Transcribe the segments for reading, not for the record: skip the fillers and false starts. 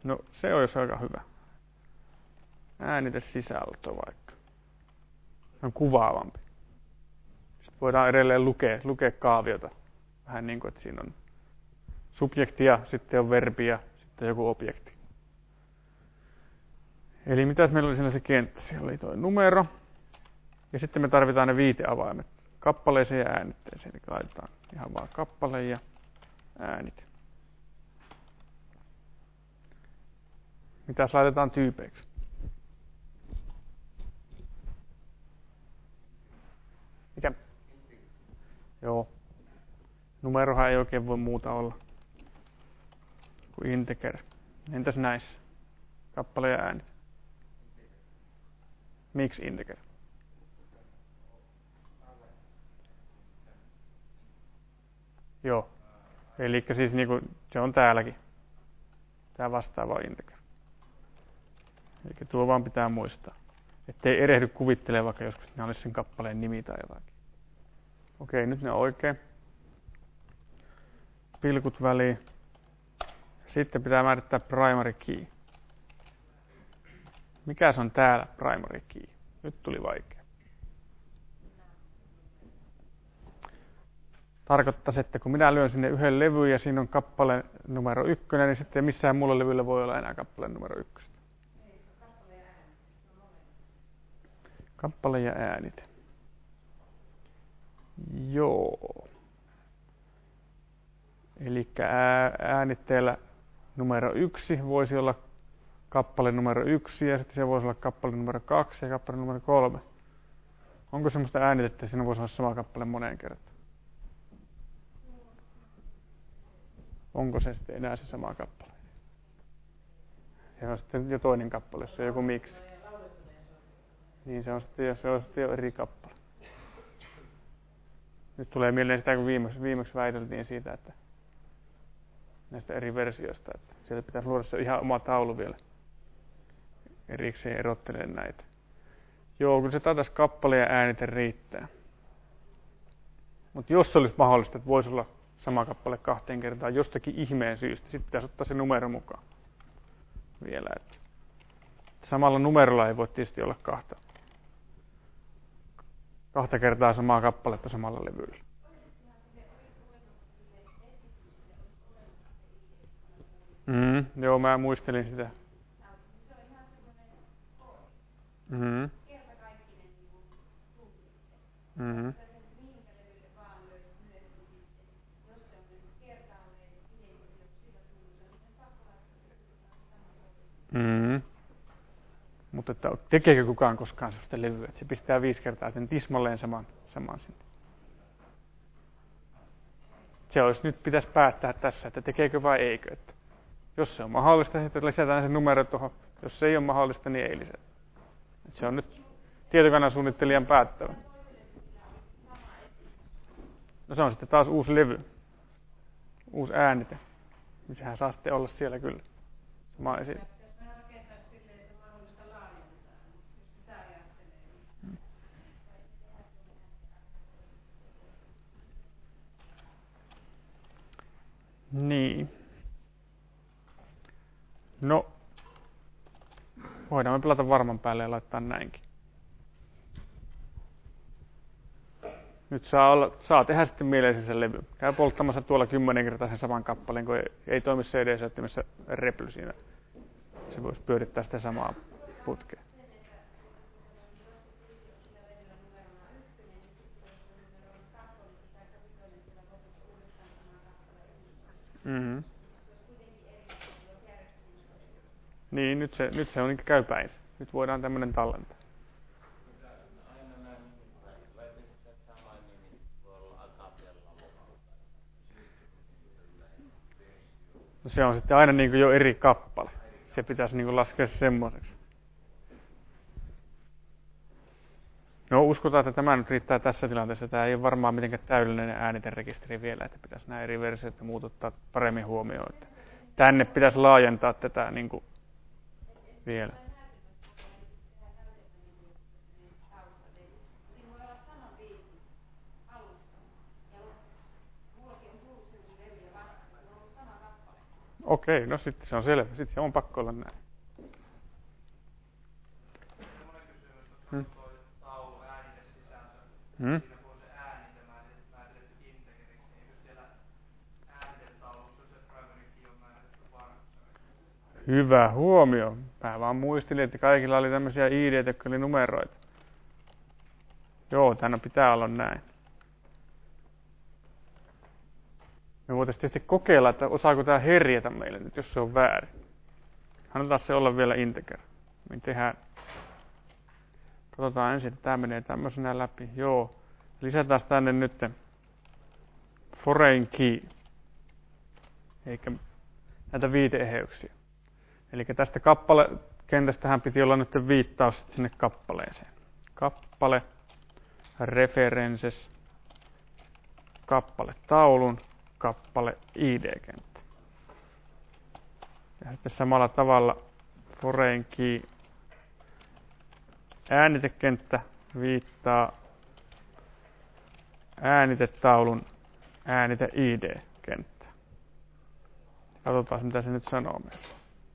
No se olisi aika hyvä. Äänitesisältö vaikka. On kuvaavampi. Sitten voidaan edelleen lukea kaaviota. Vähän niin kuin, että siinä on subjekti ja sitten on verbi ja sitten joku objekti. Eli mitäs meillä oli siinä se kenttä? Siellä oli tuo numero. Ja sitten me tarvitaan ne viiteavaimet kappaleeseen ja äänitteeseen. Eli laitetaan ihan vaan kappale ja äänite. Mitäs laitetaan tyypeiksi? Mikä? Joo. Numerohan ei oikein voi muuta olla kuin integer. Entäs näissä? Kappale ja äänite. Miksi integer? Joo. Eli siis niinku, se on täälläkin. Tää vastaava integer. Eli tuo vaan pitää muistaa. Ettei erehdy kuvittelemaan vaikka joskus ne olisi sen kappaleen nimi tai jotakin. Okei, nyt ne on oikein. Pilkut väliin. Sitten pitää määrittää primary key. Mikäs on täällä primary key? Nyt tuli vaikea. Tarkoittaisi, että kun minä lyön sinne yhden levyn ja siinä on kappale numero 1, niin sitten missään muulla levyllä voi olla enää kappale numero 1. Kappale ja äänite. Joo. Eli äänitteellä numero 1 voisi olla kappale numero 1 ja sitten se voisi olla kappale numero 2 ja kappale numero 3. Onko semmoista äänitettä, että siinä voisi olla sama kappale moneen kertaan? Onko se sitten enää se sama kappale? Se on sitten jo toinen kappale, jos on joku miksi. Niin se on sitten, jos se on sitten jo eri kappale. Nyt tulee mieleen sitä, kun viimeksi väiteltiin siitä, että näistä eri versioista, että sieltä pitäisi luoda se ihan oma taulu vielä. Erikseen erottelee näitä. Joo, kun se taitaisi kappale ja äänite riittää. Mutta jos olisi mahdollista, että voisi olla sama kappale 2 kertaa jostakin ihmeen syystä, sitten pitäisi ottaa se numero mukaan vielä. Että samalla numerolla ei voi tietysti olla 2 kertaa samaa kappaletta samalla levyllä. Joo, mä muistelin sitä. Mutta että tekeekö kukaan koskaan sellaista levyä, että se pistää 5 kertaa sen tismalleen saman sinne. Se olisi nyt pitäisi päättää tässä, että tekeekö vai eikö. Että jos se on mahdollista, sitten lisätään se numero tuohon. Jos se ei ole mahdollista, niin ei lisätä. Että se on nyt tietokannan päättävä. No se on sitten taas uusi levy. Uusi äänite. Sehän saa sitten olla siellä kyllä. Sama esine. Niin. No, voidaan me pelata varman päälle ja laittaa näinkin. Nyt saa tehdä sitten mieleisen sen levy. Käy polttamassa tuolla 10 kertaa sen saman kappaleen, kun ei toimi CD-soittimessa reply siinä. Se voisi pyörittää sitä samaa putkea. Niin, nyt se on niin käy päin. Nyt voidaan tämmöinen tallentaa. No se on sitten aina niin kuin jo eri kappale. Se pitäisi niin kuin laskea semmoiseksi. No uskotaan, että tämä nyt riittää tässä tilanteessa. Tämä ei ole varmaan mitenkään täydellinen ääniterekisteri vielä, että pitäisi nämä eri versiot ja muut ottaa paremmin huomioon. Että tänne pitäisi laajentaa tätä niin kuin vielä. Okei, no sitten se on selvä. Sitten se on pakko olla näin. Semmoinen kysymys, että on tuo taulu äänitesisältö. Hmm? Siinä kun on se äänite määritetty integeriksi, niin eikö siellä äänitetaulussa se primary key on määritetty varhaisena? Hyvä huomio. Mä vaan muistelin, että kaikilla oli tämmöisiä ID:tä, jotka oli numeroita. Joo, tänne pitää olla näin. Me voitaisiin tietysti kokeilla, että osaako tämä herjätä meille nyt, jos se on väärin. Annetaan se olla vielä integer. Me tehdään. Katsotaan ensin, että tämä menee tämmöisenä läpi. Joo. Lisätään tänne nyt foreign key. Eikä näitä viiteeheyksiä. Eli tästä kappalekentästähän piti olla nyt viittaus sinne kappaleeseen. Kappale, references, kappale taulun, kappale ID-kenttä. Ja sitten samalla tavalla foreign key äänitekenttä viittaa äänitetaulun äänite ID-kenttä. Katsotaan mitä se nyt sanoo meille.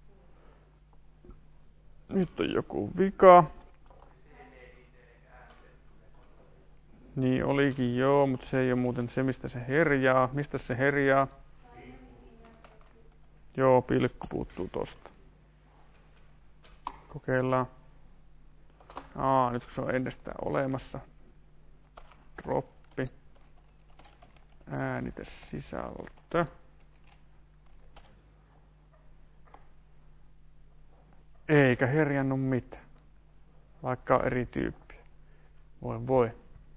Nyt on joku vika. Niin olikin joo, mutta se ei ole muuten se mistä se herjaa. Mistä se herjaa? Joo, pilkku puuttuu tosta. Kokeillaan. Nyt se on ennestään olemassa. Droppi. Äänite sisältö. Eikä herjannut mitään. Vaikka on eri tyyppiä. Voi.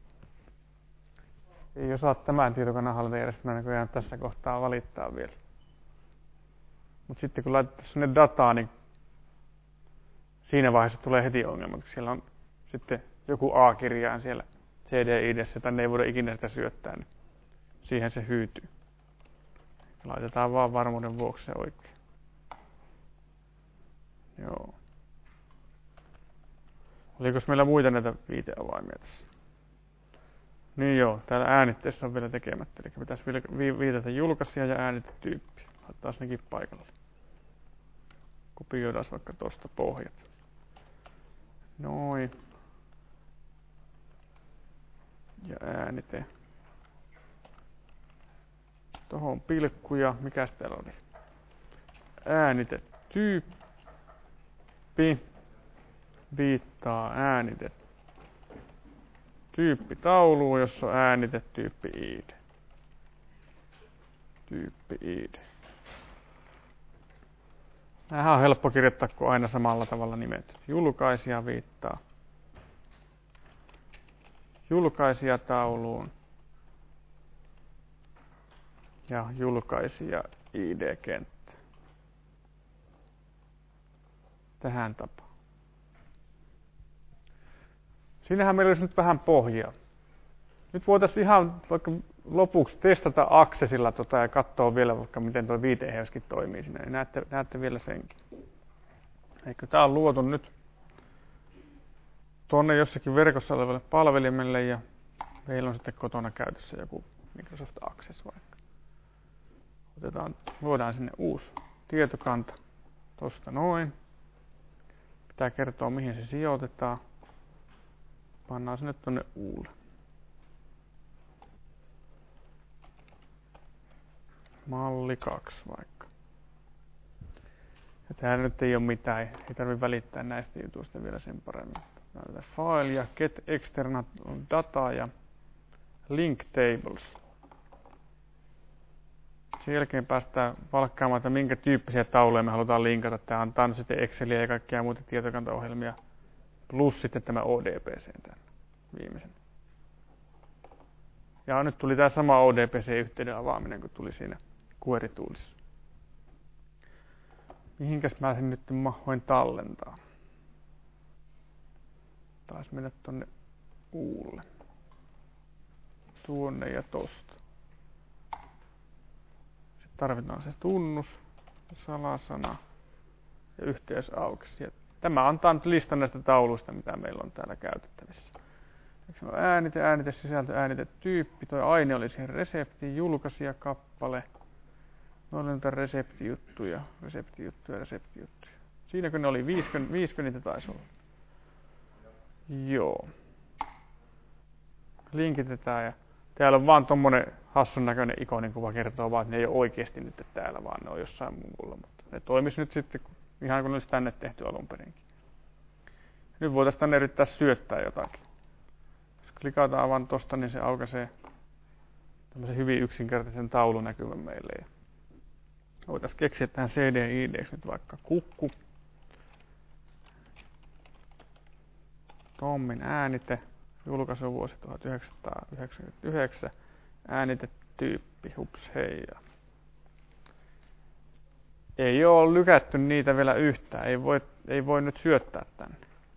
Ei osaa tämän tietokananhallintajärjestelmän näköjään tässä kohtaa valittaa vielä. Mutta sitten kun laitetaan sinne dataa, niin siinä vaiheessa tulee heti ongelma, kun siellä on sitten joku A-kirjain siellä CD-ID:ssä, tänne ei voida ikinä sitä syöttää, niin siihen se hyytyy. Laitetaan vaan varmuuden vuoksi se oikein. Joo. Oliko meillä muita näitä viiteavaimia tässä? Niin joo, täällä äänitteessä on vielä tekemättä, eli pitäisi viitata julkaisija ja äänitetyyppi. Laitetaan nekin paikalle. Kopioidaan vaikka tosta pohjat. Noin. Ja äänite. Tohon pilkkuja. Mikäs täällä oli? Äänitetyyppi. Viittaa äänite. Tyyppi tauluun, jossa on äänitetyyppi ID. Tyyppi ID. Nämähän on helppo kirjoittaa, kun aina samalla tavalla nimet. Julkaisija viittaa julkaisijatauluun ja julkaisija ID-kenttä. Tähän tapaan. Siinähän meillä olisi nyt vähän pohjaa. Nyt voitaisiin ihan vaikka lopuksi testata Accessilla ja katsoa vielä vaikka miten tuo viiteheyskin toimii siinä. Niin näette vielä senkin. Eikö tämä on luotu nyt tuonne jossakin verkossa olevalle palvelimelle ja meillä on sitten kotona käytössä joku Microsoft Access vaikka. Luodaan sinne uusi tietokanta. Tosta noin. Pitää kertoa mihin se sijoitetaan. Pannaan sinne tuonne uulle. Malli 2 vaikka. Ja täällä nyt ei ole mitään, ei tarvitse välittää näistä jutuista vielä sen paremmin. Näytetään file ja get external data ja link tables. Sen jälkeen päästään valkkaamaan, että minkä tyyppisiä tauluja me halutaan linkata. Tämä antaa sitten Exceliä ja kaikkia muita tietokantaohjelmia. Plus sitten tämä ODBC tänne viimeisen. Ja nyt tuli tämä sama ODBC-yhteyden avaaminen, kun tuli siinä Query Toolsissa. Mihinkäs mä sen nyt mahdoin tallentaa? Taisi mennä tonne uulle. Tuonne ja tosta. Sitten tarvitaan se tunnus, salasana ja yhteys aukesi. Ja tämä antaa nyt listan näistä tauluista, mitä meillä on täällä käytettävissä. Äänite, sisältö, äänitetyyppi. Tuo aine oli siihen reseptiin, julkaisijakappale. Ne oli niitä reseptijuttuja. Siinäkö ne oli 50 niitä taisi olla? Joo. Linkitetään ja täällä on vaan tommonen hassun näköinen ikonin kuva, kertoo vaan, että ne ei ole oikeasti nyt täällä, vaan ne on jossain muulla. Mutta ne toimis nyt sitten ihan kun ne olisi tänne tehty alun perinkin. Nyt voitaisiin tänne yrittää syöttää jotakin. Jos klikataan vaan tosta, niin se aukaisee tämmöisen hyvin yksinkertaisen taulunäkymän meille. Ja voitaisiin keksiä tähän CD-ID:ksi nyt vaikka kukku. Tommin äänite. Julkaisuvuosi 1999. Äänitetyyppi. Hups hei. Ei ole lykätty niitä vielä yhtään. Ei voi nyt syöttää tänne.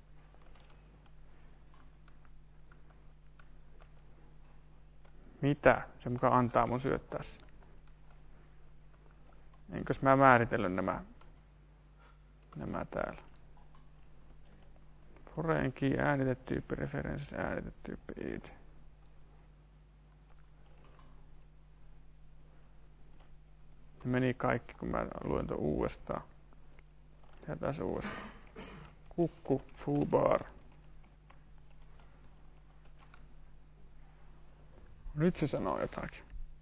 Mitä? Se muka antaa mun syöttää sen. Enkös mä määritellyt nämä täällä? Foreign key, äänitetyyppi, references, äänitetyyppi, id. Meni kaikki, kun mä luen tuon uudestaan. Tehdään se uudestaan. Kukku, foobar. Nyt se sanoo jotakin.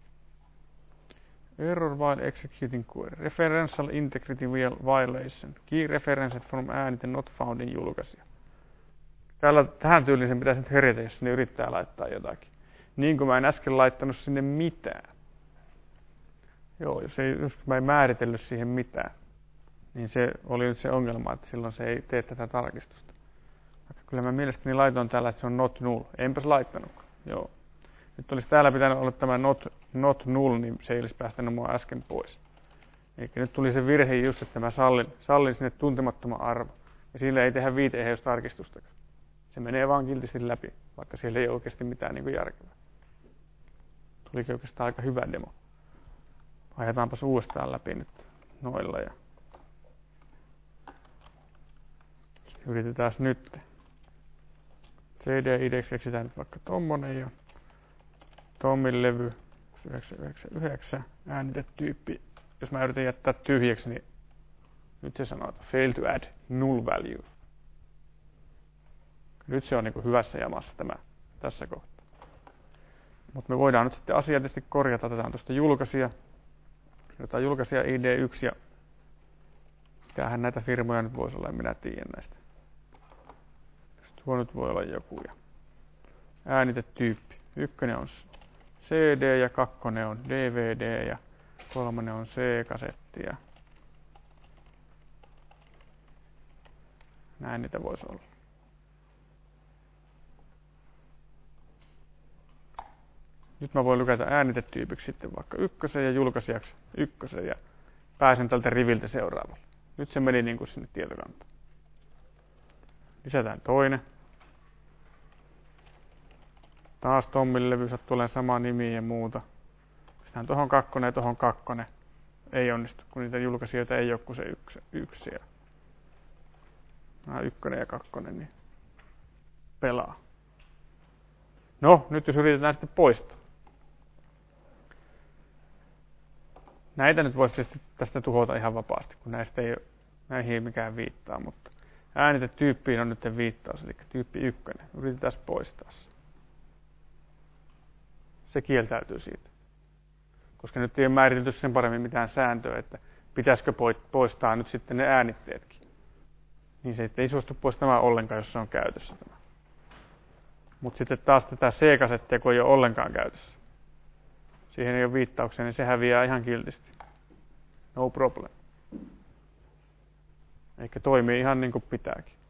Error while executing query. Referential integrity violation. Key references from äänite not found in julkaisija. Tähän tyyliin sen pitäisi nyt herätä, jos ne yrittää laittaa jotakin. Niin kuin mä en äsken laittanut sinne mitään. Joo, jos mä en määritellyt siihen mitään, niin se oli nyt se ongelma, että silloin se ei tee tätä tarkistusta. Vaikka kyllä mä mielestäni laitoin täällä, että se on not null. Enpäs laittanutkaan. Joo. Nyt olisi täällä pitänyt olla tämä not null, niin se ei olisi päästänyt mua äsken pois. Eikä nyt tuli se virhe just, että mä sallin sinne tuntemattoman arvo. Ja sillä ei tehdä viiteheystarkistustakaan. Se menee vaan kiltisti läpi, vaikka siellä ei oikeasti mitään niin kuin järkevää. Tulikin oikeastaan aika hyvä demo. Ajetaanpas uudestaan läpi nyt noilla ja yritetään nyt. CD-ID:ksi keksitään nyt vaikka tommonen ja Tommin levy 999 äänitetyyppi. Jos mä yritän jättää tyhjäksi, niin nyt se sanoo, että fail to add null value. Nyt se on niin kuin hyvässä jamassa tämä tässä kohtaa. Mutta me voidaan nyt sitten asiaa tietysti korjata. Otetaan tuosta julkaisija. Otetaan julkaisija ID1 ja mitähän näitä firmoja nyt voisi olla, en minä tiedä näistä. Tuo nyt voi olla joku. Ja äänitetyyppi. Ykkönen on CD ja kakkonen on DVD ja kolmonen on C-kasetti ja näin niitä voisi olla. Nyt mä voin lykätä äänitetyypiksi sitten vaikka ykkösen ja julkaisijaksi ykkösen ja pääsen tältä riviltä seuraavalle. Nyt se meni niin kuin sinne tietokantaan. Lisätään toinen. Taas Tommin levy sattuu olemaan sama nimi ja muuta. Pistetään tohon kakkonen ja tohon kakkonen. Ei onnistu, kun niitä julkaisijoita ei ole kuin se yksi. Nämä ykkönen ja kakkonen, niin pelaa. No, nyt jos yritetään sitten poistaa. Näitä nyt voisi tietysti tästä tuhota ihan vapaasti, kun näihin ei mikään viittaa, mutta äänitetyyppiin on nyt viittaus, eli tyyppi 1. Yritetään poistaa se. Se kieltäytyy siitä. Koska nyt ei ole määritelty sen paremmin mitään sääntöä, että pitäisikö poistaa nyt sitten ne äänitteetkin. Niin se ei suostu poistamaan ollenkaan, jos se on käytössä tämä. Mutta sitten taas tätä C-kasettia, kun ei ole ollenkaan käytössä. Siihen ei ole viittauksia, niin se häviää ihan kiltisti. No problem. Eikä toimii ihan niin kuin pitääkin.